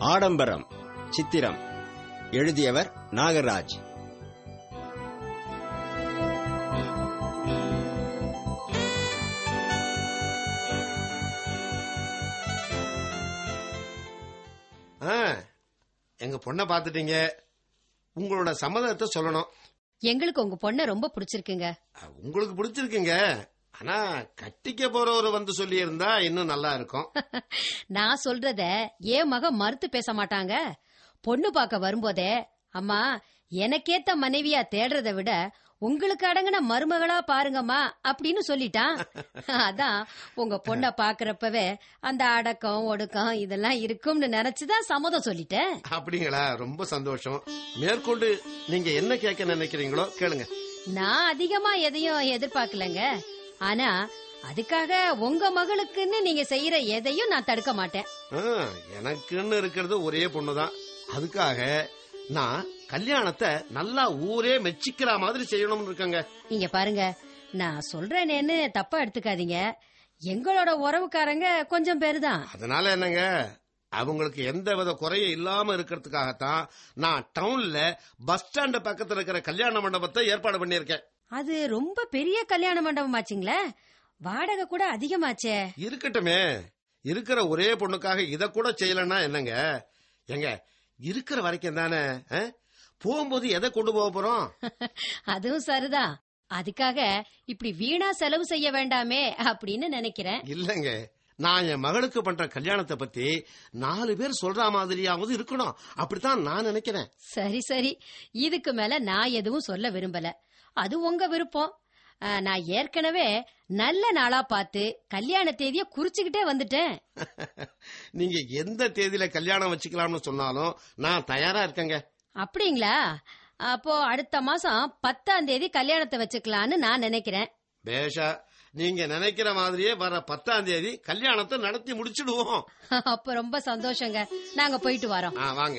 ஆடம்பரம் சித்திரம் எழுதியவர் நாகராஜ். எங்க பொண்ணை பாத்துட்டீங்க, உங்களோட சம்மதத்தை சொல்லணும். எங்களுக்கு உங்க பொண்ணை ரொம்ப பிடிச்சிருக்குங்க. உங்களுக்கு பிடிச்சிருக்குங்க, ஆனா கட்டிக்க போறவரு வந்து சொல்லி இருந்தா இன்னும் நல்லா இருக்கும். நான் சொல்றத ஏன் மகன் மறுத்து பேச மாட்டாங்க. பொண்ணு பார்க்க வரும்போதே அம்மா எனக்கேத்த மனைவியா தேடுறத விட உங்களுக்கு அடங்கின மருமகளா பாருங்கம்மா அப்படின்னு சொல்லிட்டான். அதான் உங்க பொண்ண பாக்குறப்பவே அந்த அடக்கம் ஒடுக்கம் இதெல்லாம் இருக்கும்னு நினைச்சுதான் சம்மதம் சொல்லிட்டேன். அப்படிங்களா? ரொம்ப சந்தோஷம். மேற்கொண்டு நீங்க என்ன கேட்க நினைக்கிறீங்களோ கேளுங்க. நான் அதிகமா எதையும் எதிர்பார்க்கலங்க. ஆனா அதுக்காக உங்க மகளுக்குன்னு நீங்க செய்யற எதையும் நான் தடுக்க மாட்டேன். எனக்குன்னு இருக்கிறது ஒரே பொண்ணுதான். அதுக்காக நான் கல்யாணத்தை நல்லா ஊரே மெச்சிக்கிற மாதிரி செய்யணும்னு இருக்கங்க. நீங்க பாருங்க, நான் சொல்றேன்னு தப்பா எடுத்துக்காதீங்க. எங்களோட உறவுக்காரங்க கொஞ்சம் பேரு தான். அதனால என்னங்க, அவங்களுக்கு எந்த வித குறையும் இல்லாம இருக்கிறதுக்காகத்தான் நான் டவுன்ல பஸ் ஸ்டாண்ட் பக்கத்துல இருக்கிற கல்யாண மண்டபத்தை ஏற்பாடு பண்ணிருக்கேன். அது ரொம்ப பெரிய கல்யாண மண்டபம் ஆச்சுங்களே, வாடகை கூட அதிகமாச்சே. இருக்கட்டுமே, இருக்கிற ஒரே பொண்ணுக்காக இத கூட செய்யலன்னா என்னங்க? எங்க இருக்கிற வரைக்கும் தானே, போகும்போது எதை கொண்டு போக போறோம்? அதுவும் சரிதான். அதுக்காக இப்படி வீணா செலவு செய்ய வேண்டாமே அப்படின்னு நினைக்கிறேன். இல்லங்க, நான் என் மகளுக்கு பண்ற கல்யாணத்தை பத்தி 4 பேர் சொல்ற மாதிரியாவது இருக்கணும், அப்படித்தான் நான் நினைக்கிறேன். சரி சரி, இதுக்கு மேல நான் எதுவும் சொல்ல விரும்பல. அது உங்க விருப்பம். நான் ஏற்கனவே நல்ல நாளா பார்த்து கல்யாண தேதிய குறிச்சுக்கிட்டே வந்துட்டேன். நீங்க எந்த தேதியில கல்யாணம் வச்சுக்கலாம்னு சொன்னாலும் நான் தயாரா இருக்கேங்க. அப்படிங்களா? அப்போ அடுத்த மாசம் 10ஆம் தேதி கல்யாணத்தை வச்சுக்கலான்னு நான் நினைக்கிறேன். பேஷா, நீங்க நினைக்கிற மாதிரியே வர 10ஆம் தேதி கல்யாணத்தை நடத்தி முடிச்சிடுவோம். அப்ப ரொம்ப சந்தோஷங்க. நாங்க போயிட்டு வரோம். வாங்க.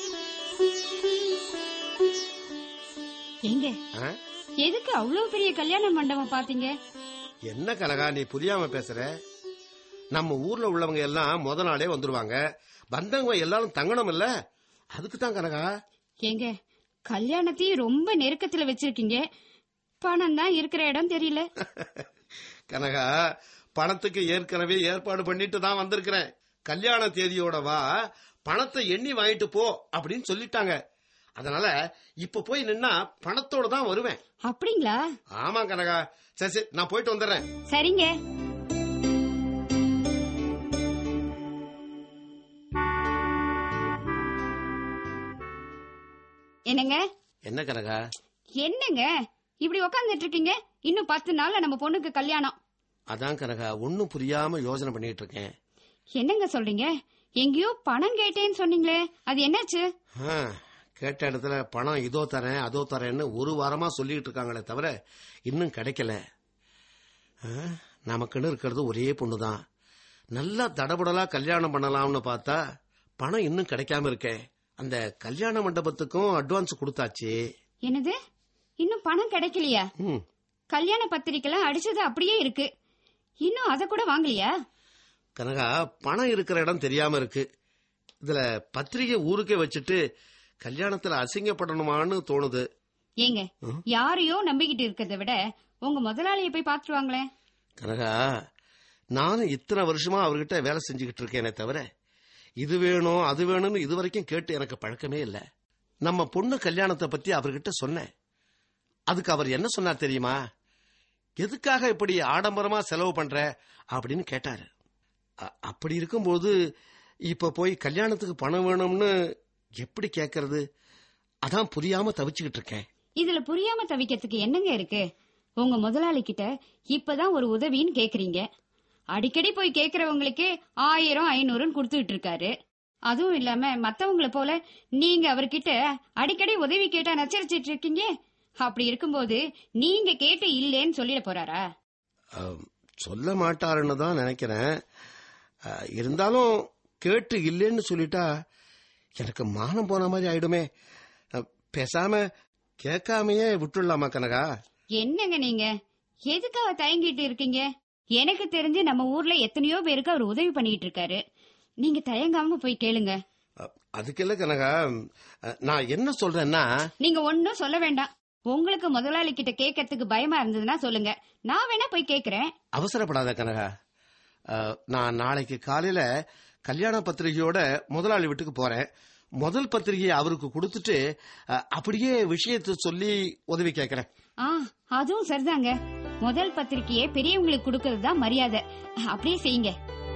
எங்க எதுக்கு அவ்வளவு பெரிய கல்யாண மண்டபம் பாத்தீங்க? என்ன கனகா நீ புரியாம பேசுற? நம்ம ஊர்ல உள்ளவங்க எல்லாம் முத நாளே வந்துருவாங்க, வந்தவங்க எல்லாரும் தங்கணும் இல்ல, அதுக்கு தான் கனகா. எங்க கல்யாணத்தையும் ரொம்ப நெருக்கத்துல வச்சிருக்கீங்க, பணம் தான் இருக்கிற இடம் தெரியல. கனகா, பணத்துக்கு ஏற்கனவே ஏற்பாடு பண்ணிட்டு தான் வந்திருக்கிறேன். கல்யாண தேதியோட வா, பணத்தை எண்ணி வாங்கிட்டு போ அப்படின்னு சொல்லிட்டாங்க. அதனால இப்ப போய் நின்னா பணத்தோட தான் வருவேன். அப்படிங்களா? ஆமா கனகா. சரி நான் போயிட்டு வந்துடுறேன். சரிங்க. என்னங்க? என்ன கனகா? என்னங்க இப்படி உக்காந்துட்டு இருக்கீங்க? இன்னும் 10 நாள்ல நம்ம பொண்ணுக்கு கல்யாணம். அதான் கனகா, ஒன்னும் புரியாம யோசனை பண்ணிட்டு இருக்கேன். என்னங்க சொல்றீங்க? எங்கேயோ பணம் கேட்டேன்னு சொன்னீங்களே, அது என்னாச்சு? கேட்ட இடத்துல பணம் இதோ தரேன் அதோ தரேன்னு 1 வாரமா சொல்லிட்டு இருக்காங்களே தவிர இன்னும் கிடைக்கல. நமக்குன்னு இருக்கிறது ஒரே பொண்ணுதான். நல்லா தடபுடலா கல்யாணம் பண்ணலாம்னு பார்த்தா பணம் இன்னும் கிடைக்காம இருக்கே. அந்த கல்யாண மண்டபத்துக்கும் அட்வான்ஸ் கொடுத்தாச்சு. என்னது, இன்னும் பணம் கிடைக்கலையா? கல்யாண பத்திரிக்கைலாம் அடிச்சது அப்படியே இருக்கு, இன்னும் அத கூட வாங்கலையா? கனகா, பணம் இருக்கிற இடம் தெரியாம இருக்கு. இதுல பத்திரிகை ஊருக்கே வச்சுட்டு கல்யாணத்துல அசிங்கப்படணுமான்னு தோணுது. ஏங்க, யாரையோ நம்பிக்கிட்டு இருக்கிறத விட உங்க முதலாளியை போய் பாத்துருவாங்களே. கனகா, நானும் இத்தனை வருஷமா அவர்கிட்ட வேலை செஞ்சுக்கிட்டு இருக்கேனே தவிர இது வேணும் அது வேணும்னு இதுவரைக்கும் கேட்டு எனக்கு பழக்கமே இல்ல. நம்ம பொண்ணு கல்யாணத்தை பத்தி அவர்கிட்ட சொன்னேன். அதுக்கு அவர் என்ன சொன்னார் தெரியுமா? எதுக்காக இப்படி ஆடம்பரமா செலவு பண்ற அப்படின்னு கேட்டாரு. அப்படி இருக்கும்போது இப்ப போய் கல்யாணத்துக்கு பணம் வேணும்னு எப்படி கேக்குறது? அதான் புரியாம தவிச்சுக்கிட்டு இருக்கேன். இதுல புரியாம தவிக்கிறதுக்கு என்னங்க இருக்கு? உங்க முதலாளி கிட்ட இப்பதான் ஒரு உதவின்னு கேக்குறீங்க. அடிக்கடி போய் கேக்குறவங்களுக்கு 1000 500 கொடுத்துட்டு இருக்காரு. அதுவும் இல்லாம மத்தவங்கள போல நீங்க அவர்கிட்ட அடிக்கடி உதவி கேட்டா நச்சரிச்சிட்டு இருக்கீங்க. அப்படி இருக்கும்போது நீங்க கேட்டு இல்லேன்னு சொல்லிட போறாரா? சொல்ல மாட்டாருன்னு தான் நினைக்கிறேன். இருந்தாலும் கேட்டு இல்லேன்னு சொல்லிட்டா எனக்கு மானம் போன மாதிரி ஆயிடுமே. பேசாம கேட்காமையே விட்டுடலாமா கனகா? என்னங்க நீங்க எதுக்காக தயங்கிட்டு இருக்கீங்க? எனக்கு தெரிஞ்சு நம்ம ஊர்ல எத்தனையோ பேருக்கு அவர் உதவி பண்ணிட்டு இருக்காரு. நீங்க தயங்காம போய் கேளுங்க. அதுக்கு இல்ல கனகா, நான் என்ன சொல்றேன்னா, நீங்க ஒன்னும் சொல்ல வேண்டாம். உங்களுக்கு முதலாளி கிட்ட கேட்கறதுக்கு பயமா இருந்ததுன்னா சொல்லுங்க, நான் வேணா போய் கேக்குறேன். அவசரப்படாத கனகா. நான் நாளைக்கு காலையில கல்யாண பத்திரிகையோட முதலாளி வீட்டுக்கு போறேன். முதல் பத்திரிகையை அவருக்கு கொடுத்துட்டு அப்படியே விஷயத்தை சொல்லி உதவி கேட்கிறேன். அதுவும் சரிதாங்க. முதல் பத்திரிகையை பெரியவங்களுக்கு கொடுக்கறது தான் மரியாதை. அப்படியே செய்யுங்க.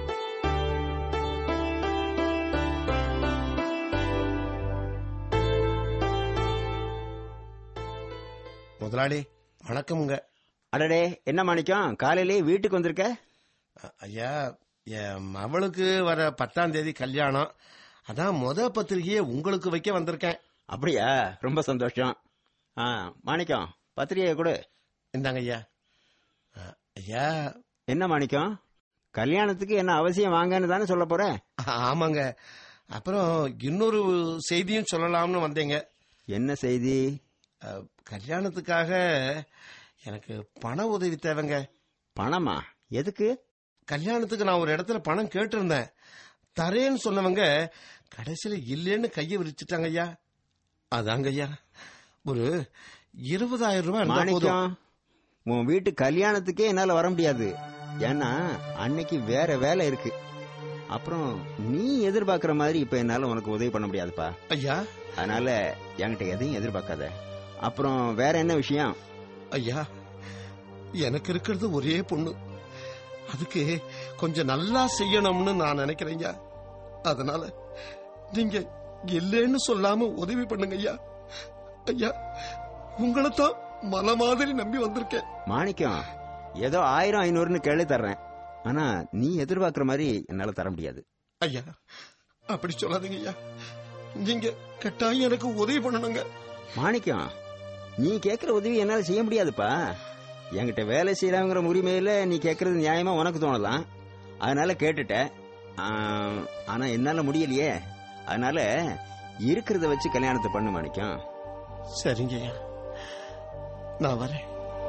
முதலாளி வணக்கமுங்க. அடடே, என்ன மாணிக்கம் காலையிலே வீட்டுக்கு வந்திருக்க? ஐயா, என் மவளுக்கு வர 10ஆம் தேதி கல்யாணம். அதான் பத்திரிகையை உங்களுக்கு வைக்க வந்திருக்கேன். அப்படியா? ரொம்ப சந்தோஷம். மாணிக்கம், பத்திரிகையை கொடு. இந்தாங்க ஐயா. ஐயா. என்ன மாணிக்கம், கல்யாணத்துக்கு என்ன அவசியம் வாங்கன்னு தானே சொல்ல போற? ஆமாங்க. அப்புறம் இன்னொரு செய்தியும் சொல்லலாம்னு வந்தேங்க. என்ன செய்தி? கல்யாணத்துக்காக எனக்கு பண உதவி தேவைங்க. பணமா? எதுக்கு? கல்யாணத்துக்கு நான் ஒரு இடத்துல பணம் கேட்டிருந்தேன். தரேன்னு சொன்னவங்க கடைசியில இல்லேன்னு கையை விரிச்சிட்டாங்க ஐயா. அதாங்க ஐயா, ஒரு 20,000 ரூபாய். மாணிக்கம், உன் வீட்டு கல்யாணத்துக்கே என்னால வர முடியாது. ஏன்னா அன்னைக்கு வேற வேலை இருக்கு. அப்புறம் நீ எதிர்பார்க்கிற மாதிரி இப்ப என்னால உனக்கு உதவி பண்ண முடியாதுப்பா ஐயா. அதனால என்கிட்ட எதையும் எதிர்பார்க்காத. அப்புறம் வேற என்ன விஷயம்? ஐயா, எனக்கு இருக்கிறது ஒரே பொண்ணு. அதுக்கு கொஞ்சம் நல்லா செய்யணும்னு நான் நினைக்கிறேன். அதனால நீங்க இல்லைன்னு சொல்லாம உதவி பண்ணுங்க ஐயா. ஐயா, உங்களைத்தான் மலை மாதிரி நம்பி வந்திருக்கேன். மாணிக்கம், ஏதோ 1000-500ன்னு கேள்வி தர்றேன். ஆனா நீ எதிர்பார்க்கிற மாதிரி என்னால தர முடியாது. ஐயா, அப்படி சொல்லாதீங்க ஐயா. நீங்க கட்டாயம் எனக்கு உதவி பண்ணணுங்க. மாணிக்கம், நீ கேட்கிற உதவி என்னால செய்ய முடியாதுப்பா. என்கிட்ட வேலை செய்யறாங்கிற உரிமையில நீ கேட்கறது நியாயமா உனக்கு தோணலாம். அதனால கேட்டுட்ட. ஆனா என்னால முடியலையே. அதனால இருக்கிறத வச்சு கல்யாணத்தை பண்ணு மாணிக்கம். சரிங்க ஐயா, நான் வரேன்.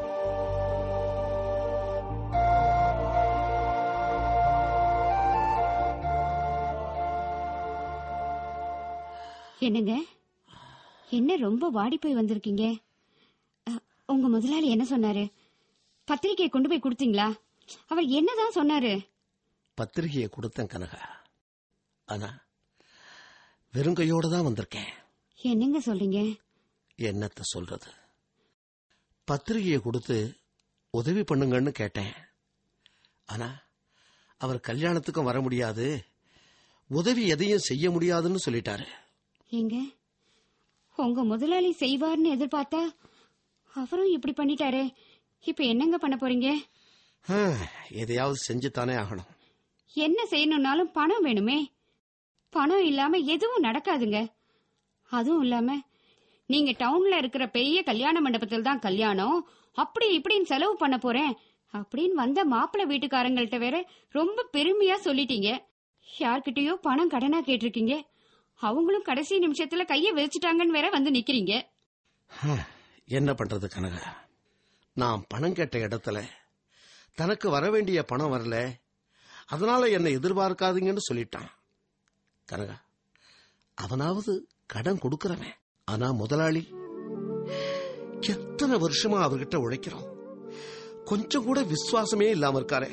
என்னங்க, என்ன ரொம்ப வாடி போய் வந்திருக்கீங்க? உங்க முதலாளி என்ன சொன்னாரு? பத்திரிகையை கொண்டு போய் கொடுத்தீங்களா? அவர் என்னதான் சொன்னாரு? பத்திரிகையை கொடுத்தேன் கனகா. ஆனா வெறுங்கையோட தான் வந்திருக்கேன். என்னங்க சொல்றீங்க? என்னத்த சொல்றது? பத்திரிகையை கொடுத்து உதவி பண்ணுங்கன்னு கேட்டேன். ஆனா அவர் கல்யாணத்துக்கும் வர முடியாது, உதவி எதையும் செய்ய முடியாதுன்னு சொல்லிட்டாரு. எங்க உங்க முதலாளி செய்வார்னு எதிர்பார்த்தா அவரும் இப்படி பண்ணிட்டாரு. இப்ப என்னங்க பண்ண போறீங்க? எதையாவது செஞ்சுத்தானே ஆகணும். என்ன செய்யணும்னாலும் பணம் வேணுமே. பணம் இல்லாம எதுவும் நடக்காதுங்க. அதுவும் இல்லாம நீங்க டவுன்ல இருக்கிற பெரிய கல்யாண மண்டபத்தில் தான் கல்யாணம், அப்படி இப்படின்னு செலவு பண்ண போறேன் அப்படின்னு வந்த மாப்பிள்ளை வீட்டுக்காரங்கள்ட்ட வேற ரொம்ப பெருமையா சொல்லிட்டீங்க. யார்கிட்டயோ பணம் கடனா கேட்டிருக்கீங்க. அவங்களும் கடைசி நிமிஷத்துல கைய விரிச்சிட்டாங்கன்னு வேற வந்து நிக்கிறீங்க. என்ன பண்றது கனகா? நான் பணம் கேட்ட இடத்துல தனக்கு வர வேண்டிய பணம் வரல, அதனால என்னை எதிர்பார்க்காதீங்கன்னு சொல்லிட்டான். கனகா, அவனாவது கடன் கொடுக்கறவன். ஆனா முதலாளி எத்தனை வருஷமா அவர்கிட்ட உழைக்கிறோம், கொஞ்சம் கூட விசுவாசமே இல்லாம இருக்காரே.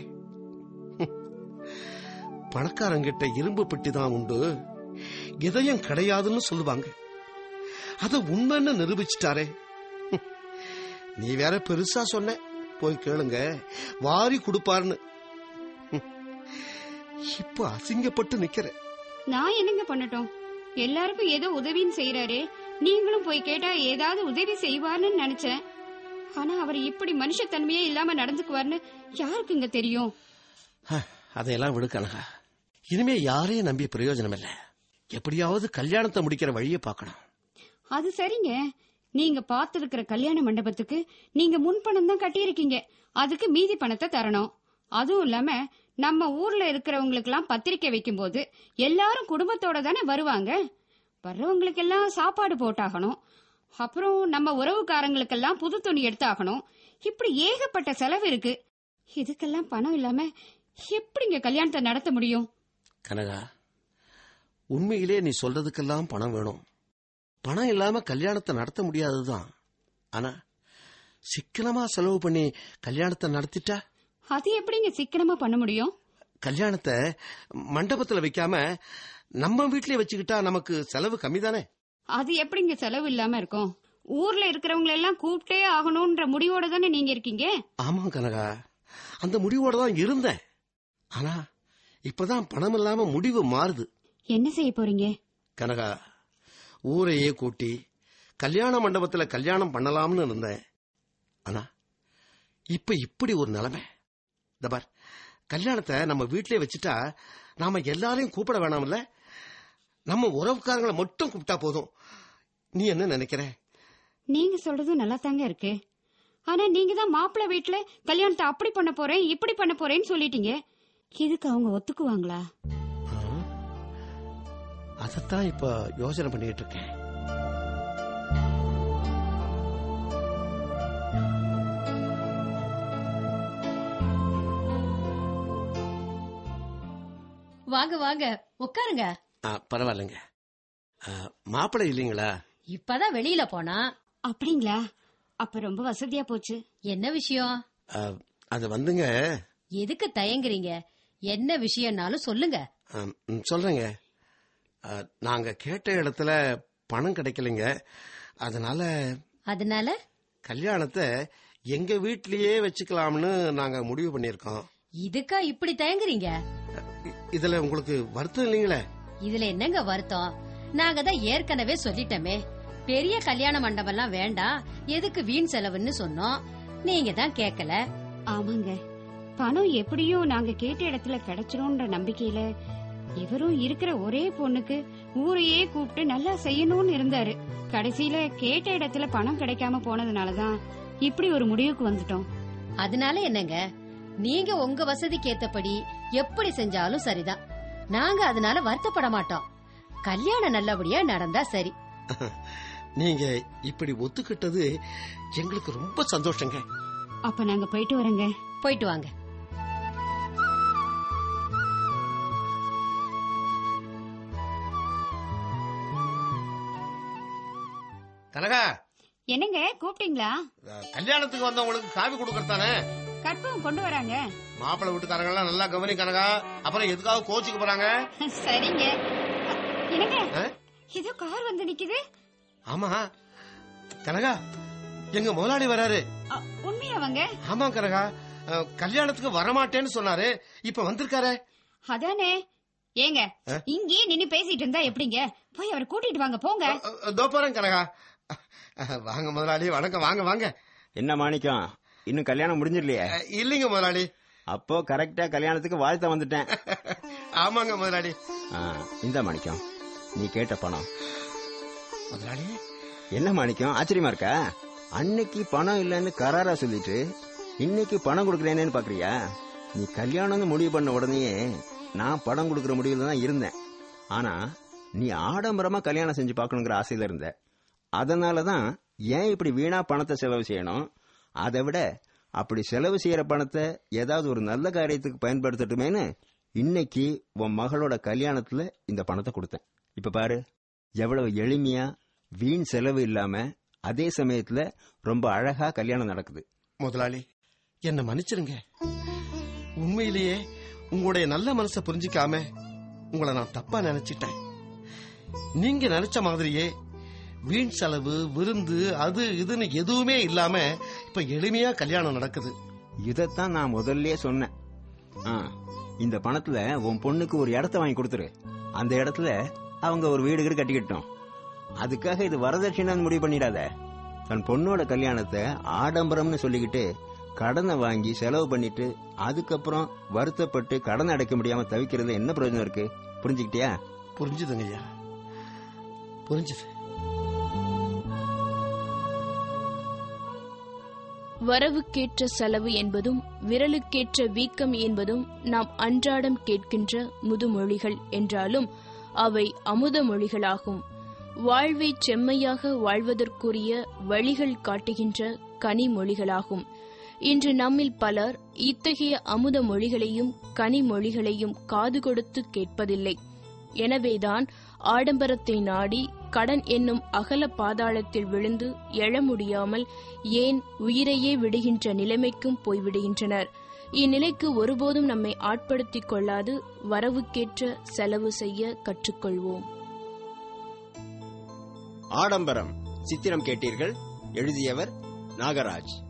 பணக்காரங்கிட்ட இரும்பு பெட்டி தான் உண்டு, இதயம் கிடையாதுன்னு சொல்லுவாங்க. அத உண்மைன்னு நிரூபிச்சிட்டாரே. நீ வேற பெருசா சொன்ன, போய் கேளுங்க, வாரி கொடுப்பாருன்னு. இப்ப அசிங்கப்பட்டு நிக்கிற. நான் என்னங்க பண்ணட்டும்? எல்லாருக்கும் ஏதோ உதவின்னு செய்யறாரு, நீங்களும் போய் கேட்டா ஏதாவது உதவி செய்வார்னு நினைச்சேன். ஆனா அவர் இப்படி மனுஷத்தன்மையே இல்லாம நடந்துக்குவார்னு யாருக்குங்க தெரியும்? அதையெல்லாம் விடு கனகா. இனிமே யாரையும் நம்பி பிரயோஜனம் இல்ல. எப்படியாவது கல்யாணத்தை முடிக்கிற வழியை பார்க்கணும். அது சரிங்க, நீங்க பார்த்திருக்கிற கல்யாண மண்டபத்துக்கு நீங்க முன்பணம் தான் கட்டியிருக்கீங்க. அதுக்கு மீதி பணத்தை தரணும். அதுவும் இல்லாம நம்ம ஊர்ல இருக்கிறவங்களுக்கு எல்லாம் பத்திரிக்கை வைக்கும் போது எல்லாரும் குடும்பத்தோட தானே வருவாங்க. வர்றவங்களுக்கு எல்லாம் சாப்பாடு போட்டாகணும். அப்புறம் நம்ம உறவுக்காரங்களுக்கெல்லாம் புது துணி எடுத்தாகணும். இப்படி ஏகப்பட்ட செலவு இருக்கு. இதுக்கெல்லாம் பணம் இல்லாம எப்படிங்க கல்யாணத்தை நடத்த முடியும்? கனகா, உண்மையிலே நீ சொல்றதுக்கெல்லாம் பணம் வேணும். பணம் இல்லாம கல்யாணத்தை நடத்த முடியாதுதான். ஆனா சிக்கனமா செலவு பண்ணி கல்யாணத்தை நடத்திட்டா? அது எப்படிங்க சிக்கனமா பண்ண முடியும்? கல்யாணத்தை மண்டபத்துல வைக்காம நம்ம வீட்லயே வச்சுக்கிட்டா நமக்கு செலவு கம்மி தானே? அது எப்படிங்க செலவு இல்லாம இருக்கும்? ஊர்ல இருக்கிறவங்க எல்லாம் கூப்பிட்டே ஆகணும்ன்ற முடிவோட தானே நீங்க இருக்கீங்க. ஆமா கனகா, அந்த முடிவோட தான் இருந்தேன். ஆனா இப்பதான் பணம் இல்லாம முடிவு மாறுது. என்ன செய்ய போறீங்க? கனகா, ஊரையே கூட்டி கல்யாண மண்டபத்துல கல்யாணம் பண்ணலாம்னு இருந்தேன். ஆனா இப்ப இப்படி ஒரு நிலைமை. இந்த பார், கல்யாணத்தை நம்ம வீட்டிலே வச்சுட்டா நாம எல்லாரையும் கூப்பிட வேணாம்ல. நம்ம உறவுக்காரங்களை மட்டும் கூப்பிட்டா போதும். நீ என்ன நினைக்கிற? நீங்க சொல்றது நல்லா தாங்க இருக்கு. ஆனா நீங்க தான் மாப்பிள்ளை வீட்டுல கல்யாணத்தை அப்படி பண்ண போறேன் இப்படி பண்ண போறேன்னு சொல்லிட்டீங்க. இதுக்கு அவங்க ஒத்துக்குவாங்களா? அதத்தான் இப்ப யோசனை பண்ணிட்டு இருக்கேன். வாங்க வாங்க உட்காருங்க. பரவாயில்லைங்க. மாப்பிள்ளை இல்லீங்களா? இப்பதான் வெளியில போனா. அப்படிங்களா? அப்ப ரொம்ப வசதியா போச்சு. என்ன விஷயம்? அது வந்துங்க. எதுக்கு தயங்குறீங்க? என்ன விஷயம்னாலும் சொல்லுங்க. சொல்றேங்க. நாங்க கேட்ட இடத்துல பணம் கிடைக்கலைங்க. அதனால கல்யாணத்தை எங்க வீட்லயே வச்சுக்கலாம்னு நாங்க முடிவு பண்ணிருக்கோம். இதுக்கா இப்படி தயங்குறீங்க? இதுல உங்களுக்கு வருத்தம் இல்லீங்களே? இதுல என்னங்க வருத்தம்? நாங்க தான் ஏற்கனவே சொல்லிட்டோமே, பெரிய கல்யாண மண்டபம் எல்லாம் வேண்டாம், எதுக்கு வீண் செலவுன்னு சொன்னோம். நீங்க தான் கேட்கல. ஆமாங்க, பணம் எப்படியும் நாங்க கேட்ட இடத்துல கிடைச்சிரும்ன்ற நம்பிக்கையில இவரும் இருக்கிற ஒரே பொண்ணுக்கு ஊரையே கூப்பிட்டு நல்லா செய்யணும்னு இருந்தாரு. கடைசியில கேட்ட இடத்துல பணம் கிடைக்காம போனதுனாலதான் இப்படி ஒரு முடிவுக்கு வந்துட்டோம். அதனால என்னங்க, நீங்க உங்க வசதிக்கு ஏத்தபடி எப்படி செஞ்சாலும் சரிதான். நாங்க அதனால வருத்தப்பட மாட்டோம். கல்யாணம் நல்லபடியா நடந்தா சரி. நீங்க இப்படி ஒத்துக்கிட்டது எங்களுக்கு ரொம்ப சந்தோஷங்க. அப்ப நாங்க போயிட்டு வரோங்க. போயிட்டு வாங்க. கனகா, என்னங்க கூப்பிட்டீங்களா? கல்யாணத்துக்கு வந்தவங்களுக்கு காவி கொடுக்கறதானே. கற்பகம் கொண்டு வராங்க. மாப்பிள்ளை வீட்டுக்காரங்க எல்லாம் நல்லா கவனி கனகா, அப்புறம் எதுக்காக கோச்சுக்கு போறாங்க. சரிங்க. என்னங்க ஏதோ கார் வந்து நிக்குது. ஆமா கனகா, எங்க முதலாளி வராரு. உண்மையாவங்க? ஆமா கனகா, கல்யாணத்துக்கு வரமாட்டேன்னு சொன்னாரு, இப்ப வந்திருக்காரு. அதானே. ஏங்க இங்கே நின்னு பேசிட்டு இருந்தா எப்படிங்க? போய் அவரை கூட்டிட்டு வாங்க. போங்க. போறேன் கனகா. வாங்க முதலாளி, வணக்கம். வாங்க வாங்க. என்ன மாணிக்கம், இன்னும் கல்யாணம் முடிஞ்சிடலையே? இல்லீங்க முதலாளி. அப்போ கரெக்டா கல்யாணத்துக்கு வாழ்த்த வந்துட்டேன். ஆமாங்க முதலாளி. இந்த மாணிக்கம், நீ கேட்ட பணம். முதலாளி, என்ன மாணிக்கம் ஆச்சரியமா இருக்கா? அன்னைக்கு பணம் இல்லன்னு கராரா சொல்லிட்டு இன்னைக்கு பணம் கொடுக்கறேன்னு பாக்குறியா? நீ கல்யாணம்னு முடிவு பண்ண உடனே நான் பணம் கொடுக்கற முடிவுல தான் இருந்தேன். ஆனா நீ ஆடம்பரமா கல்யாணம் செஞ்சு பாக்கணுங்கிற ஆசையில இருந்த. அதனாலதான் ஏன் இப்படி வீணா பணத்தை செலவு செய்யணும், அதை விட அப்படி செலவு செய்யற பணத்தை ஏதாவது ஒரு நல்ல காரியத்துக்கு பயன்படுத்தட்டுமேனு இன்னைக்கு உன் மகளோட கல்யாணத்துல இந்த பணத்தை கொடுத்தேன். இப்ப பாரு, எவ்வளவு எளிமையா வீண் செலவு இல்லாம அதே சமயத்துல ரொம்ப அழகா கல்யாணம் நடக்குது. முதலாளி, என்ன மன்னிச்சிருங்க. உண்மையிலேயே உங்களுடைய நல்ல மனசை புரிஞ்சிக்காம உங்களை நான் தப்பா நினைச்சிட்டேன். நீங்க நினைச்ச மாதிரியே வீண் செலவு, விருந்து, அது இதுன்னு எதுவுமே இல்லாம இப்ப எளிமையா கல்யாணம் நடக்குது. இதத்தான் நான் முதல்லயே சொன்னேன். இந்த பணத்துல உன் பொண்ணுக்கு ஒரு இடத்த வாங்கி கொடுத்துரு. அந்த இடத்துல அவங்க ஒரு வீடு கட்டிக்கிட்டோம். அதுக்காக இது வரதட்சணை முடிவு பண்ணிடாத. தன் பொண்ணோட கல்யாணத்தை ஆடம்பரம்னு சொல்லிக்கிட்டு கடனை வாங்கி செலவு பண்ணிட்டு அதுக்கப்புறம் வருத்தப்பட்டு கடன் அடைக்க முடியாம தவிக்கிறது என்ன பிரயோஜனம் இருக்கு? புரிஞ்சுக்கிட்டியா? புரிஞ்சுதுங்க ஐயா, புரிஞ்சுது. வரவுக்கேற்ற செலவு என்பதும் விரலுக்கேற்ற வீக்கம் என்பதும் நாம் அன்றாடம் கேட்கின்ற முதுமொழிகள் என்றாலும் அவை அமுத மொழிகளாகும். வாழ்வை செம்மையாக வாழ்வதற்குரிய வழிகள் காட்டுகின்ற கனிமொழிகளாகும். இன்று நம்மில் பலர் இத்தகைய அமுத மொழிகளையும் கனிமொழிகளையும் காது கொடுத்து கேட்பதில்லை. எனவேதான் ஆடம்பரத்தை நாடி கடன் என்னும் அகல பாதாளத்தில் விழுந்து எழ முடியாமல் ஏன் உயிரையே விடுகின்ற நிலைமைக்கும் போய்விடுகின்றனர். இந்நிலைக்கு ஒருபோதும் நம்மை ஆட்படுத்திக் கொள்ளாது வரவுக்கேற்ற செலவு செய்ய கற்றுக்கொள்வோம். ஆடம்பரம் சித்திரம் கேட்டீர்கள். எழுதியவர் நாகராஜ்.